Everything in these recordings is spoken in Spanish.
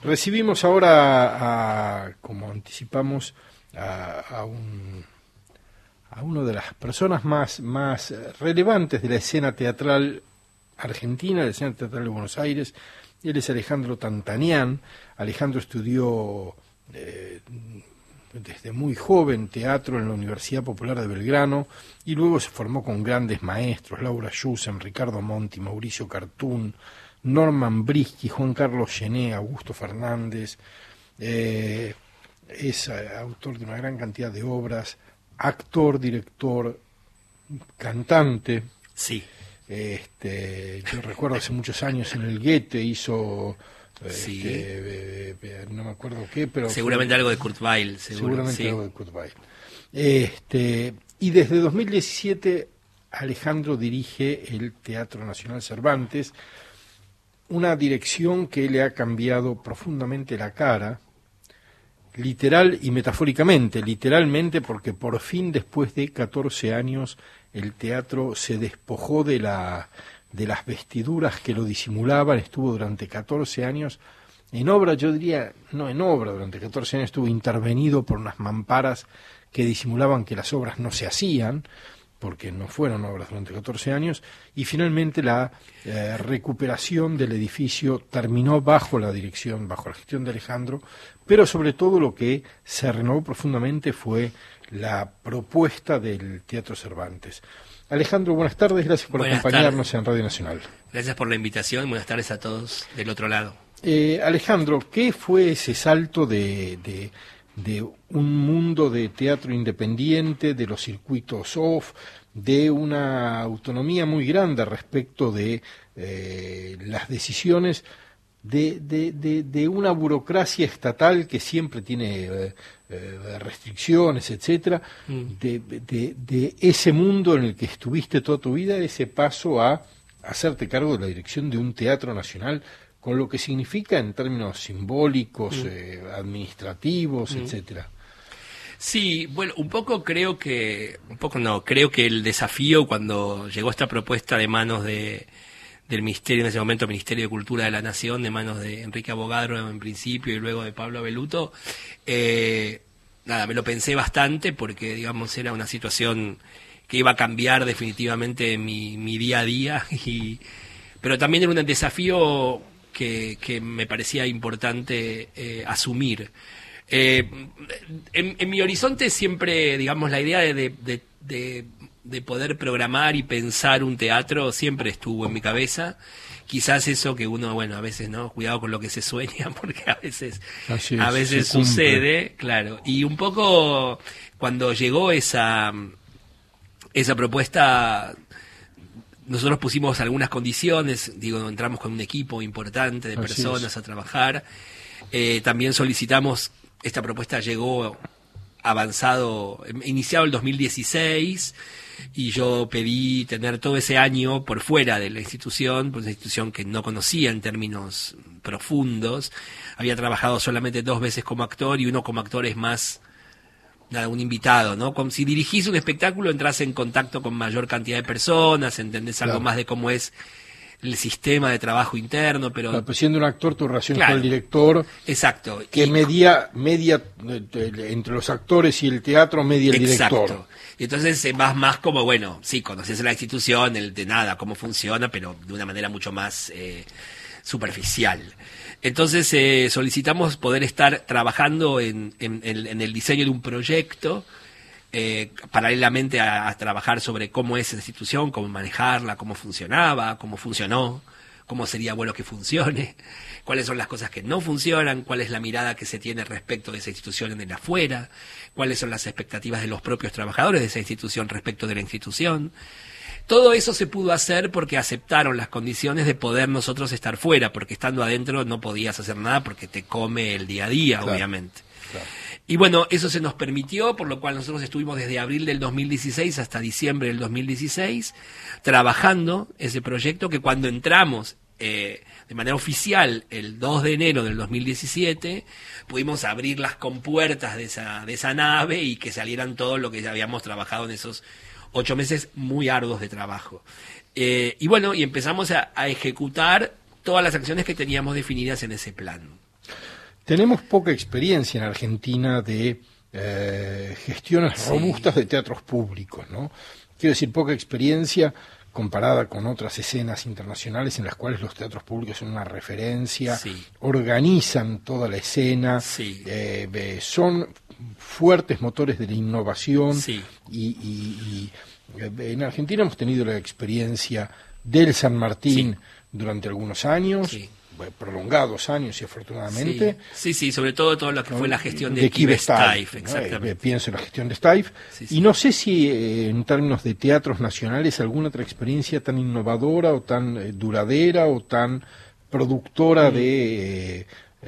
Recibimos ahora, como anticipamos, a una de las personas más relevantes de la escena teatral argentina, de la escena teatral de Buenos Aires. Él es Alejandro Tantanian. Alejandro estudió desde muy joven teatro en la Universidad Popular de Belgrano y luego se formó con grandes maestros, Laura Yusen, Ricardo Monti, Mauricio Cartún, Norman Brisky, Juan Carlos Gené, Augusto Fernández. Es autor de una gran cantidad de obras, actor, director, cantante. Sí. Yo recuerdo hace muchos años en el Goethe hizo sí. No me acuerdo qué, pero seguramente algo de Kurt Weill, seguramente sí. algo de Kurt Weill. Y desde 2017 Alejandro dirige el Teatro Nacional Cervantes, una dirección que le ha cambiado profundamente la cara, literal y metafóricamente. Literalmente porque por fin, después de 14 años, el teatro se despojó de las vestiduras que lo disimulaban. Estuvo durante 14 años en obra, yo diría, no en obra, durante 14 años estuvo intervenido por unas mamparas que disimulaban que las obras no se hacían, porque no fueron obras durante 14 años, y finalmente la recuperación del edificio terminó bajo la dirección, bajo la gestión de Alejandro, pero sobre todo lo que se renovó profundamente fue la propuesta del Teatro Cervantes. Alejandro, buenas tardes, gracias por acompañarnos en Radio Nacional. Gracias por la invitación, buenas tardes a todos del otro lado. Alejandro, ¿qué fue ese salto de un mundo de teatro independiente, de los circuitos off, de una autonomía muy grande respecto de las decisiones de una burocracia estatal que siempre tiene restricciones, etcétera, de ese mundo en el que estuviste toda tu vida, ese paso a hacerte cargo de la dirección de un teatro nacional, con lo que significa en términos simbólicos, administrativos, etcétera? Sí, bueno, creo que el desafío cuando llegó esta propuesta de manos del Ministerio, en ese momento Ministerio de Cultura de la Nación, de manos de Enrique Avogadro en principio y luego de Pablo Abeluto, me lo pensé bastante porque, digamos, era una situación que iba a cambiar definitivamente mi día a día, pero también era un desafío que me parecía importante asumir. En mi horizonte siempre, digamos, la idea de poder programar y pensar un teatro siempre estuvo en mi cabeza. Quizás eso que uno, a veces, ¿no? Cuidado con lo que se sueña, porque a veces sucede, claro. Y un poco cuando llegó esa propuesta, nosotros pusimos algunas condiciones, entramos con un equipo importante de personas a trabajar. También solicitamos, esta propuesta llegó iniciado el 2016, y yo pedí tener todo ese año por fuera de la institución, pues una institución que no conocía en términos profundos. Había trabajado solamente 2 veces como actor, y uno como actor es más un invitado, ¿no? Como si dirigís un espectáculo, entras en contacto con mayor cantidad de personas, entendés algo más de cómo es el sistema de trabajo interno, pero... Claro, pues siendo un actor, tu relación con el director... Exacto. Que media entre los actores y el teatro, media el director. Exacto. Y entonces vas más como, conoces la institución, cómo funciona, pero de una manera mucho más superficial. Entonces solicitamos poder estar trabajando en el diseño de un proyecto, paralelamente a trabajar sobre cómo es esa institución, cómo manejarla, cómo funcionaba, cómo funcionó, cómo sería bueno que funcione, cuáles son las cosas que no funcionan, cuál es la mirada que se tiene respecto de esa institución en el afuera, cuáles son las expectativas de los propios trabajadores de esa institución respecto de la institución. Todo eso se pudo hacer porque aceptaron las condiciones de poder nosotros estar fuera, porque estando adentro no podías hacer nada porque te come el día a día, claro, obviamente. Claro. Y eso se nos permitió, por lo cual nosotros estuvimos desde abril del 2016 hasta diciembre del 2016 trabajando ese proyecto, que cuando entramos de manera oficial el 2 de enero del 2017 pudimos abrir las compuertas de esa nave y que salieran todo lo que ya habíamos trabajado en esos 8 meses muy arduos de trabajo. Y empezamos a ejecutar todas las acciones que teníamos definidas en ese plan. Tenemos poca experiencia en Argentina de gestiones robustas de teatros públicos, ¿no? Quiero decir, poca experiencia comparada con otras escenas internacionales en las cuales los teatros públicos son una referencia, organizan toda la escena, son fuertes motores de la innovación y en Argentina hemos tenido la experiencia del San Martín durante algunos años, prolongados años y afortunadamente. Sí, sobre todo lo que fue la gestión de Guy Steiff, exactamente. Pienso en la gestión de Steiff. Y no sé si en términos de teatros nacionales alguna otra experiencia tan innovadora o tan duradera o tan productora de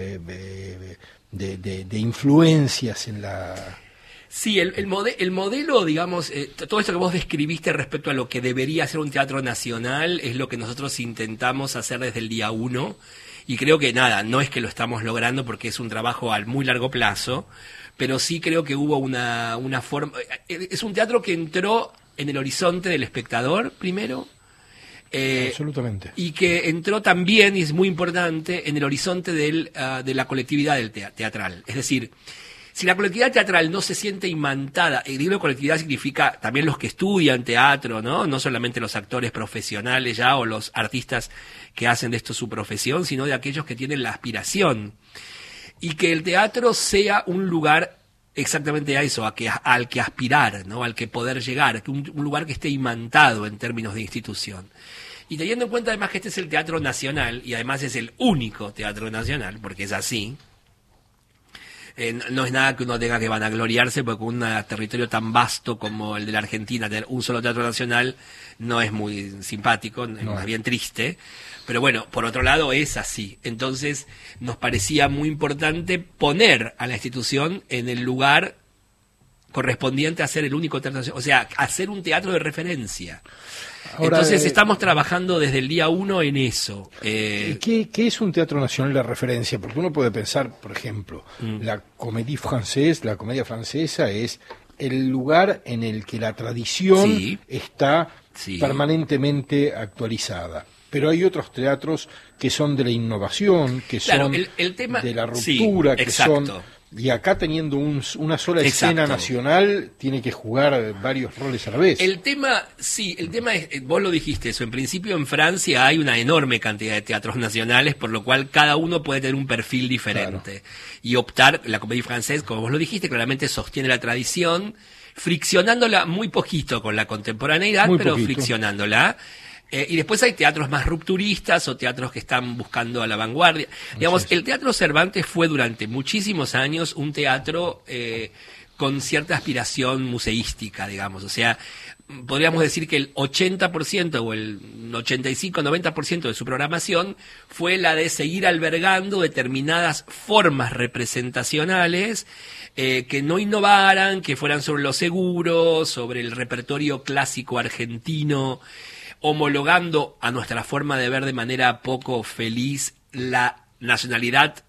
influencias en la... Sí, el modelo, digamos, todo esto que vos describiste respecto a lo que debería ser un teatro nacional es lo que nosotros intentamos hacer desde el día 1 y creo que no es que lo estamos logrando porque es un trabajo al muy largo plazo, pero sí creo que hubo una forma... Es un teatro que entró en el horizonte del espectador primero. Absolutamente. Y que entró también, y es muy importante, en el horizonte de la colectividad del teatral. Es decir, si la colectividad teatral no se siente imantada, y digo colectividad significa también los que estudian teatro, no solamente los actores profesionales ya o los artistas que hacen de esto su profesión, sino de aquellos que tienen la aspiración. Y que el teatro sea un lugar exactamente a eso, al que aspirar, ¿no? Al que poder llegar, un lugar que esté imantado en términos de institución. Y teniendo en cuenta además que este es el Teatro Nacional, y además es el único Teatro Nacional, porque es así, no es nada que uno tenga que vanagloriarse, porque un territorio tan vasto como el de la Argentina, tener un solo Teatro Nacional no es muy simpático, es más bien triste. Pero bueno, por otro lado es así. Entonces nos parecía muy importante poner a la institución en el lugar correspondiente a ser el único teatro nacional, o sea, hacer un teatro de referencia. Ahora, entonces estamos trabajando desde el día 1 en eso. ¿Qué es un teatro nacional de referencia? Porque uno puede pensar, por ejemplo, la comédie française, la comedia francesa es el lugar en el que la tradición está permanentemente actualizada. Pero hay otros teatros que son de la innovación, que son el tema, de la ruptura, que son... Y acá teniendo una sola escena nacional, tiene que jugar varios roles a la vez. El tema es, vos lo dijiste eso, en principio en Francia hay una enorme cantidad de teatros nacionales, por lo cual cada uno puede tener un perfil diferente. Claro. Y optar, la comédie française, como vos lo dijiste, claramente sostiene la tradición, friccionándola muy poquito con la contemporaneidad, pero friccionándola. Y después hay teatros más rupturistas o teatros que están buscando a la vanguardia. Digamos, el Teatro Cervantes fue durante muchísimos años un teatro con cierta aspiración museística, digamos. O sea, podríamos decir que el 80% o el 85-90% de su programación fue la de seguir albergando determinadas formas representacionales que no innovaran, que fueran sobre lo seguro, sobre el repertorio clásico argentino, homologando a nuestra forma de ver de manera poco feliz la nacionalidad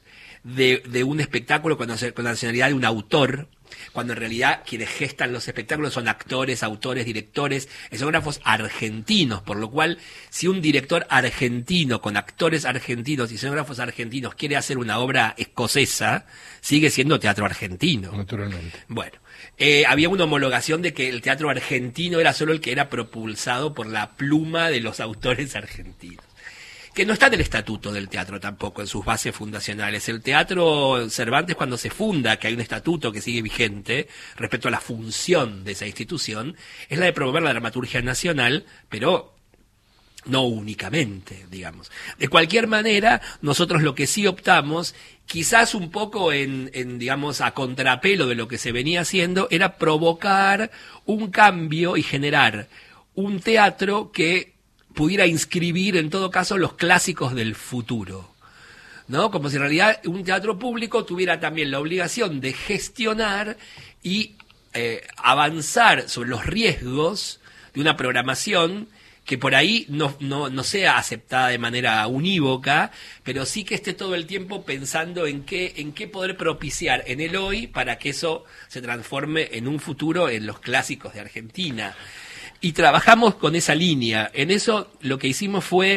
de un espectáculo con la nacionalidad de un autor, cuando en realidad quienes gestan los espectáculos son actores, autores, directores, escenógrafos argentinos, por lo cual si un director argentino con actores argentinos y escenógrafos argentinos quiere hacer una obra escocesa, sigue siendo teatro argentino. Naturalmente. Bueno. Había una homologación de que el teatro argentino era solo el que era propulsado por la pluma de los autores argentinos, que no está en el estatuto del teatro tampoco, en sus bases fundacionales. El Teatro Cervantes, cuando se funda, que hay un estatuto que sigue vigente respecto a la función de esa institución, es la de promover la dramaturgia nacional, pero no únicamente, digamos. De cualquier manera, nosotros lo que sí optamos, quizás un poco digamos, a contrapelo de lo que se venía haciendo, era provocar un cambio y generar un teatro que pudiera inscribir, en todo caso, los clásicos del futuro, ¿no? Como si en realidad un teatro público tuviera también la obligación de gestionar y avanzar sobre los riesgos de una programación que por ahí no sea aceptada de manera unívoca, pero sí que esté todo el tiempo pensando en qué poder propiciar en el hoy para que eso se transforme en un futuro en los clásicos de Argentina. Y trabajamos con esa línea. En eso lo que hicimos fue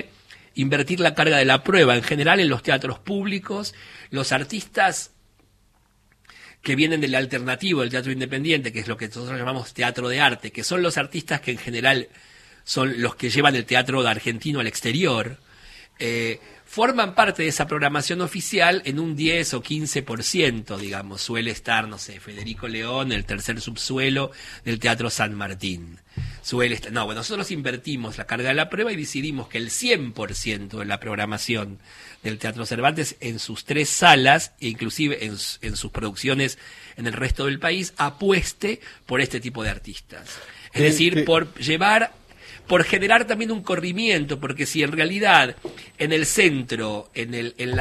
invertir la carga de la prueba. En general, en los teatros públicos, los artistas que vienen del alternativo, del teatro independiente, que es lo que nosotros llamamos teatro de arte, que son los artistas que en general son los que llevan el teatro argentino al exterior, forman parte de esa programación oficial en un 10 o 15%, digamos. Suele estar, no sé, Federico León, el tercer subsuelo del Teatro San Martín. Suele estar, no, bueno, nosotros invertimos la carga de la prueba y decidimos que el 100% de la programación del Teatro Cervantes en sus 3 salas, e inclusive en sus producciones en el resto del país, apueste por este tipo de artistas. Es decir, por generar también un corrimiento, porque si en realidad en el centro, en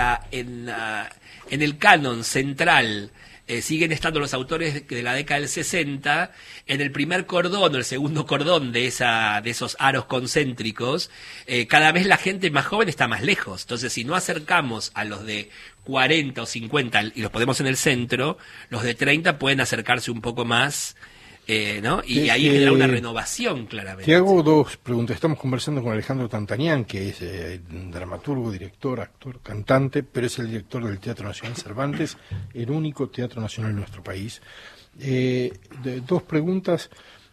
el canon central, siguen estando los autores de la década del 60, en el primer cordón o el segundo cordón de esos aros concéntricos, cada vez la gente más joven está más lejos. Entonces, si no acercamos a los de 40 o 50 y los ponemos en el centro, los de 30 pueden acercarse un poco más, ¿no? Y ahí genera una renovación, claramente. Te hago 2 preguntas. Estamos conversando con Alejandro Tantanian, que es dramaturgo, director, actor, cantante, pero es el director del Teatro Nacional Cervantes, el único teatro nacional en nuestro país. 2 preguntas.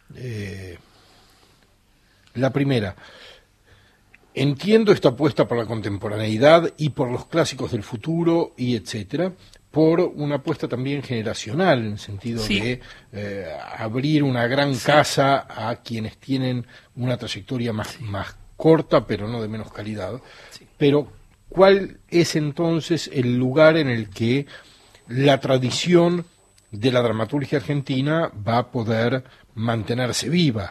La primera, entiendo esta apuesta por la contemporaneidad y por los clásicos del futuro y etcétera, por una apuesta también generacional, en el sentido de abrir una gran casa a quienes tienen una trayectoria más corta, pero no de menos calidad. Sí. Pero, ¿cuál es entonces el lugar en el que la tradición de la dramaturgia argentina va a poder mantenerse viva?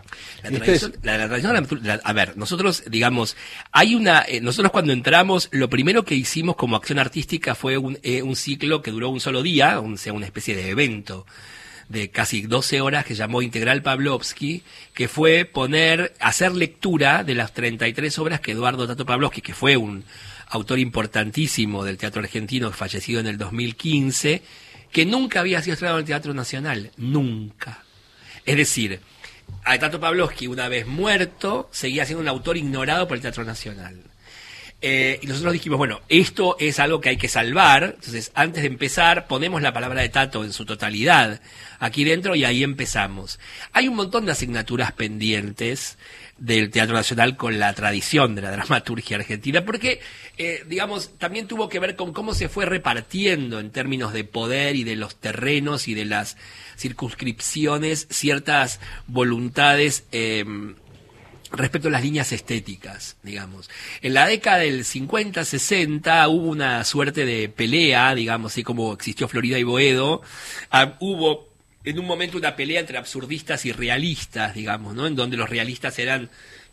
A ver, nosotros, digamos, nosotros cuando entramos, lo primero que hicimos como acción artística fue un ciclo que duró un solo día, una especie de evento de casi 12 horas que llamó Integral Pavlovsky, que fue hacer lectura de las 33 obras que Eduardo Tato Pavlovsky, que fue un autor importantísimo del teatro argentino, fallecido en el 2015, que nunca había sido estrenado en el Teatro Nacional, nunca. Es decir, a Tato Pavlovsky, una vez muerto, seguía siendo un autor ignorado por el Teatro Nacional. Y nosotros dijimos, bueno, esto es algo que hay que salvar, entonces antes de empezar ponemos la palabra de Tato en su totalidad aquí dentro y ahí empezamos. Hay un montón de asignaturas pendientes del Teatro Nacional con la tradición de la dramaturgia argentina, porque, digamos, también tuvo que ver con cómo se fue repartiendo en términos de poder y de los terrenos y de las circunscripciones ciertas voluntades respecto a las líneas estéticas, digamos. En la década del 50-60 hubo una suerte de pelea, digamos, así como existió Florida y Boedo, hubo en un momento una pelea entre absurdistas y realistas, digamos, ¿no? En donde los realistas eran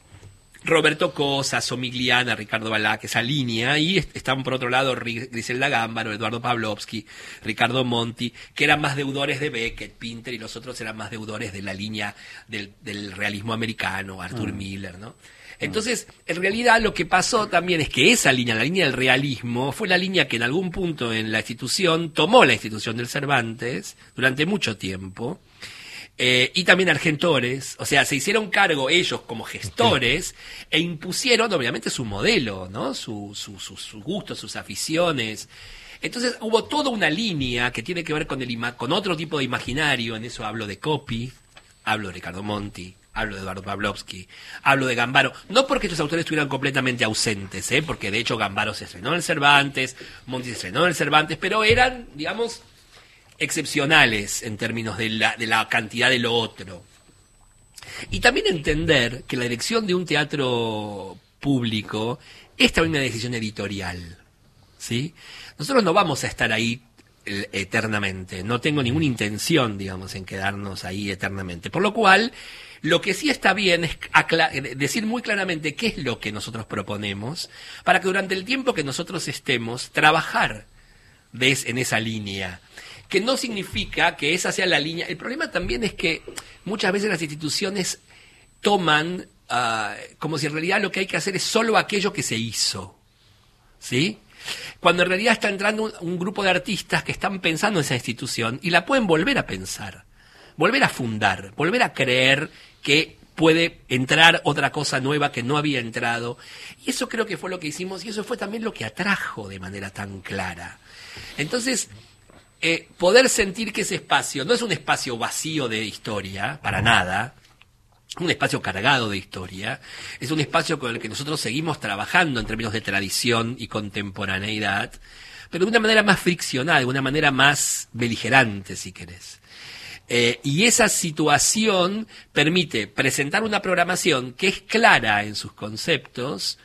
Roberto Cosa, Somigliana, Ricardo Balac, esa línea, y estaban por otro lado Griselda Gámbaro, Eduardo Pavlovsky, Ricardo Monti, que eran más deudores de Beckett, Pinter, y los otros eran más deudores de la línea del realismo americano, Arthur Miller, ¿no? Entonces, en realidad lo que pasó también es que esa línea, la línea del realismo, fue la línea que en algún punto en la institución tomó la institución del Cervantes durante mucho tiempo, y también Argentores, o sea, se hicieron cargo ellos como gestores e impusieron obviamente su modelo, ¿no? Sus gustos, sus aficiones. Entonces hubo toda una línea que tiene que ver con otro tipo de imaginario. En eso hablo de Coppi, hablo de Ricardo Monti, hablo de Eduardo Pavlovsky, hablo de Gámbaro, no porque estos autores estuvieran completamente ausentes, porque de hecho Gámbaro se estrenó en el Cervantes, Monti se estrenó en el Cervantes, pero eran, digamos, excepcionales en términos de la cantidad de lo otro. Y también entender que la dirección de un teatro público es también una decisión editorial, ¿sí? Nosotros no vamos a estar ahí eternamente, no tengo ninguna intención, digamos, en quedarnos ahí eternamente, por lo cual lo que sí está bien es decir muy claramente qué es lo que nosotros proponemos para que durante el tiempo que nosotros estemos, trabajar en esa línea, que no significa que esa sea la línea. El problema también es que muchas veces las instituciones toman como si en realidad lo que hay que hacer es solo aquello que se hizo, ¿sí? Cuando en realidad está entrando un grupo de artistas que están pensando en esa institución y la pueden volver a pensar, volver a fundar, volver a creer que puede entrar otra cosa nueva que no había entrado. Y eso creo que fue lo que hicimos, y eso fue también lo que atrajo de manera tan clara. Entonces, poder sentir que ese espacio no es un espacio vacío de historia, para nada, un espacio cargado de historia, es un espacio con el que nosotros seguimos trabajando en términos de tradición y contemporaneidad, pero de una manera más friccionada, de una manera más beligerante, si querés. Y esa situación permite presentar una programación que es clara en sus conceptos,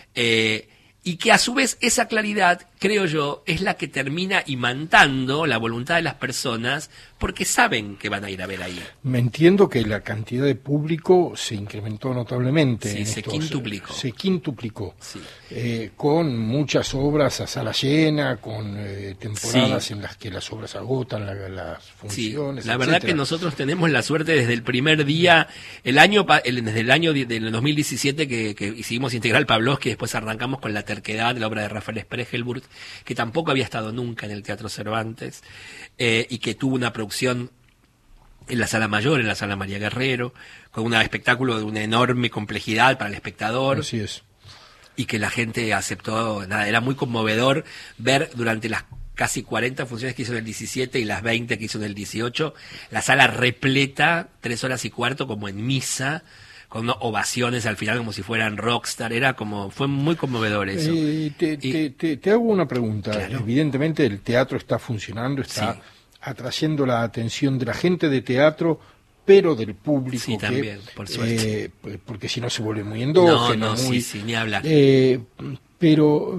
y que a su vez esa claridad, creo yo, es la que termina imantando la voluntad de las personas porque saben que van a ir a ver ahí. Me entiendo que la cantidad de público se incrementó notablemente. Sí, se quintuplicó. Se quintuplicó. Sí. Con muchas obras a sala llena, con temporadas en las que las obras agotan las funciones. Sí, la verdad que nosotros tenemos la suerte desde el primer día, desde el año del 2017 que hicimos Integral Pavlovsky, después arrancamos con La terquedad, la obra de Rafael Spregelburg, que tampoco había estado nunca en el Teatro Cervantes, y que tuvo una producción en la Sala Mayor, en la Sala María Guerrero, con un espectáculo de una enorme complejidad para el espectador. Así es. Y que la gente aceptó. Nada, era muy conmovedor ver durante las casi 40 funciones que hizo en el 17 y las 20 que hizo en el 18, la sala repleta, 3 horas y cuarto, como en misa, con ovaciones al final como si fueran rockstar. Fue muy conmovedor eso. Te hago una pregunta. Claro. Evidentemente el teatro está funcionando, está Sí. atrayendo la atención de la gente de teatro, pero del público. Sí, también, por suerte. Porque si no se vuelve muy endógeno. Sí, ni hablar. Pero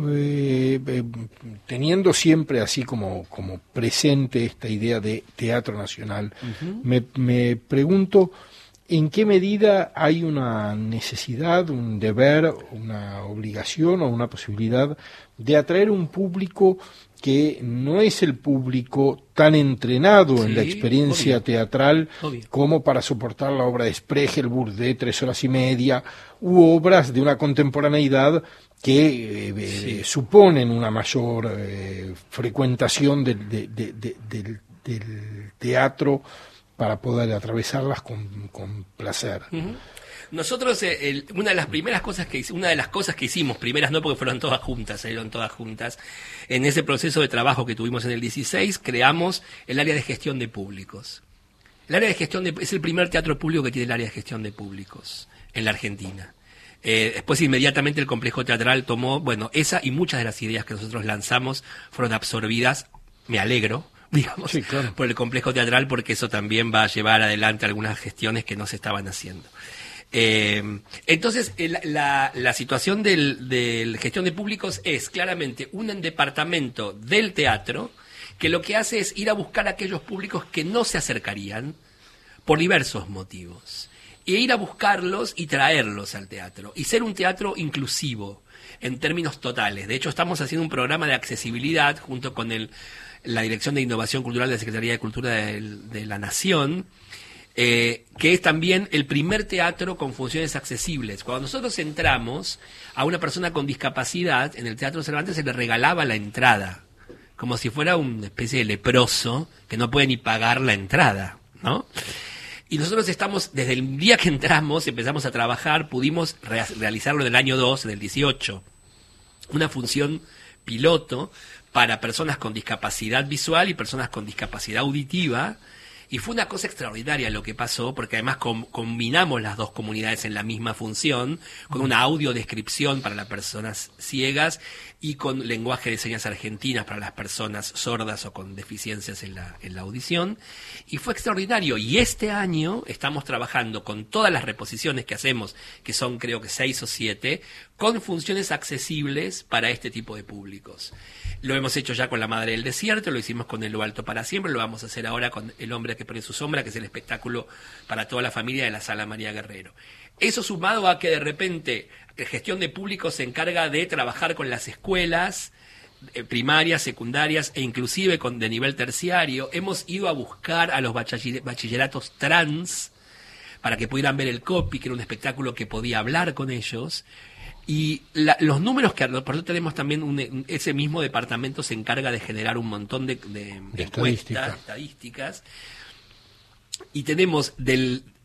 teniendo siempre así como presente esta idea de teatro nacional, me pregunto en qué medida hay una necesidad, un deber, una obligación o una posibilidad de atraer un público que no es el público tan entrenado en la experiencia teatral como para soportar la obra de Spregelburg de 3 horas y media u obras de una contemporaneidad que suponen una mayor frecuentación del teatro para poder atravesarlas con placer. Nosotros, una de las cosas que hicimos, primeras no porque fueron todas juntas, salieron todas juntas, en ese proceso de trabajo que tuvimos en el 16, creamos el área de gestión de públicos. El área de gestión es el primer teatro público que tiene el área de gestión de públicos en la Argentina. Después inmediatamente el complejo teatral tomó, esa y muchas de las ideas que nosotros lanzamos fueron absorbidas, me alegro, digamos, sí, claro, por el complejo teatral, porque eso también va a llevar adelante algunas gestiones que no se estaban haciendo. Entonces, la situación del gestión de públicos es claramente un departamento del teatro que lo que hace es ir a buscar a aquellos públicos que no se acercarían por diversos motivos, e ir a buscarlos y traerlos al teatro, y ser un teatro inclusivo en términos totales. De hecho, estamos haciendo un programa de accesibilidad junto con la Dirección de Innovación Cultural de la Secretaría de Cultura de la Nación, que es también el primer teatro con funciones accesibles. Cuando nosotros entramos, a una persona con discapacidad en el Teatro Cervantes se le regalaba la entrada, como si fuera una especie de leproso que no puede ni pagar la entrada, ¿no? Y nosotros desde el día que entramos, empezamos a trabajar, pudimos realizarlo en el año 2, en el 18, una función piloto para personas con discapacidad visual y personas con discapacidad auditiva. Y fue una cosa extraordinaria lo que pasó, porque además combinamos las dos comunidades en la misma función, con una audiodescripción para las personas ciegas y con lenguaje de señas argentinas para las personas sordas o con deficiencias en la audición. Y fue extraordinario. Y este año estamos trabajando con todas las reposiciones que hacemos, que son creo que 6 o 7, con funciones accesibles para este tipo de públicos. Lo hemos hecho ya con La Madre del Desierto, lo hicimos con El Lo Alto para Siempre, lo vamos a hacer ahora con El Hombre que Pone Su Sombra, que es el espectáculo para toda la familia de la Sala María Guerrero. Eso sumado a que de repente gestión de público se encarga de trabajar con las escuelas primarias, secundarias e inclusive de nivel terciario. Hemos ido a buscar a los bachilleratos trans para que pudieran ver el copy, que era un espectáculo que podía hablar con ellos. Y los números por eso tenemos también ese mismo departamento se encarga de generar un montón de encuestas, estadísticas, y tenemos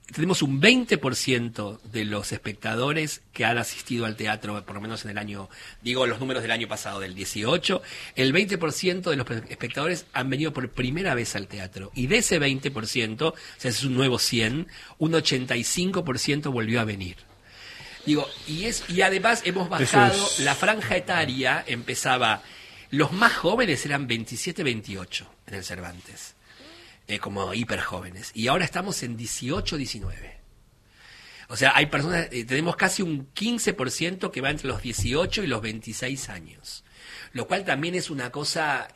tenemos un 20% de los espectadores que han asistido al teatro, por lo menos en el año, digo los números del año pasado, del 18, el 20% de los espectadores han venido por primera vez al teatro. Y de ese 20%, o sea, es un nuevo 100, un 85% volvió a venir. Digo, y además hemos bajado, la franja etaria empezaba, los más jóvenes eran 27, 28 en el Cervantes. Como hiper jóvenes. Y ahora estamos en 18, 19. O sea, hay personas, tenemos casi un 15% que va entre los 18 y los 26 años. Lo cual también es una cosa,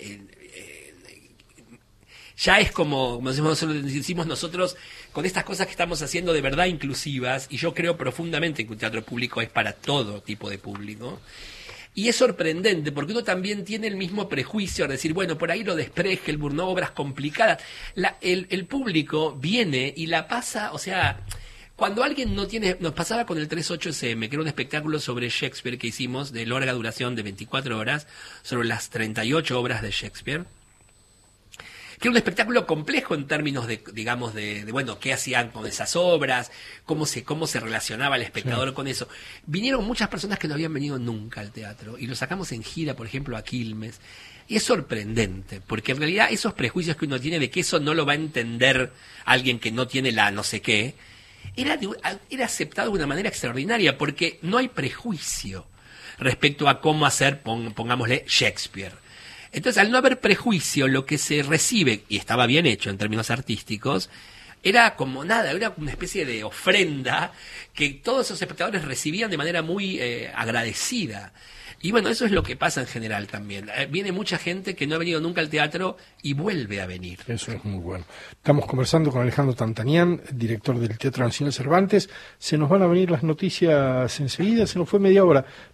ya es como decimos nosotros, con estas cosas que estamos haciendo de verdad inclusivas, y yo creo profundamente que un teatro público es para todo tipo de público. Y es sorprendente, porque uno también tiene el mismo prejuicio, de decir, bueno, por ahí lo de Sprechelburg, no, obras complicadas. El público viene y la pasa, o sea, cuando alguien no tiene, nos pasaba con el 38SM, que era un espectáculo sobre Shakespeare que hicimos de larga duración de 24 horas, sobre las 38 obras de Shakespeare, que era un espectáculo complejo en términos de, digamos, de bueno, qué hacían con esas obras, cómo se relacionaba el espectador con eso. Vinieron muchas personas que no habían venido nunca al teatro, y lo sacamos en gira, por ejemplo, a Quilmes. Y es sorprendente, porque en realidad esos prejuicios que uno tiene de que eso no lo va a entender alguien que no tiene la no sé qué, era aceptado de una manera extraordinaria, porque no hay prejuicio respecto a cómo hacer, pongámosle, Shakespeare. Entonces, al no haber prejuicio, lo que se recibe, y estaba bien hecho en términos artísticos, era como nada, era una especie de ofrenda que todos esos espectadores recibían de manera muy agradecida. Y bueno, eso es lo que pasa en general también. Viene mucha gente que no ha venido nunca al teatro y vuelve a venir. Eso es muy bueno. Estamos conversando con Alejandro Tantanian, director del Teatro Nacional Cervantes. Se nos van a venir las noticias enseguida, se nos fue media hora.